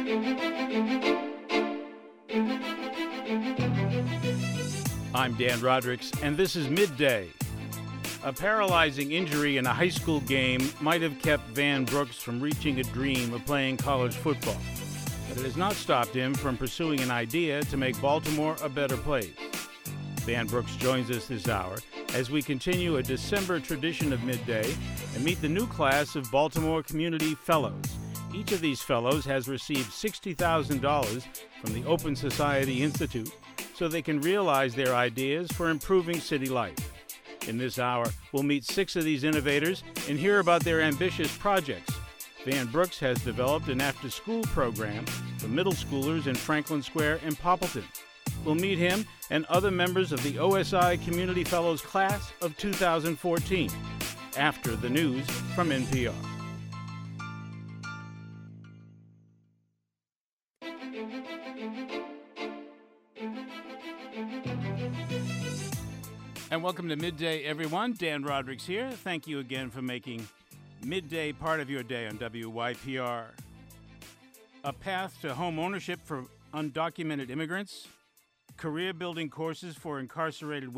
I'm Dan Rodricks, and this is Midday. A paralyzing injury in a high school game might have kept Van Brooks from reaching a dream of playing college football, but it has not stopped him from pursuing an idea to make Baltimore a better place. Van Brooks joins us this hour as we continue a December tradition of Midday and meet the new class of Baltimore Community Fellows. Each of these fellows has received $60,000 from the Open Society Institute so they can realize their ideas for improving city life. In this hour, we'll meet 6 of these innovators and hear about their ambitious projects. Van Brooks has developed an after-school program for middle schoolers in Franklin Square and Poppleton. We'll meet him and other members of the OSI Community Fellows Class of 2014 after the news from NPR. And welcome to Midday, everyone. Dan Rodricks here. Thank you again for making Midday part of your day on WYPR. A path to home ownership for undocumented immigrants, career-building courses for incarcerated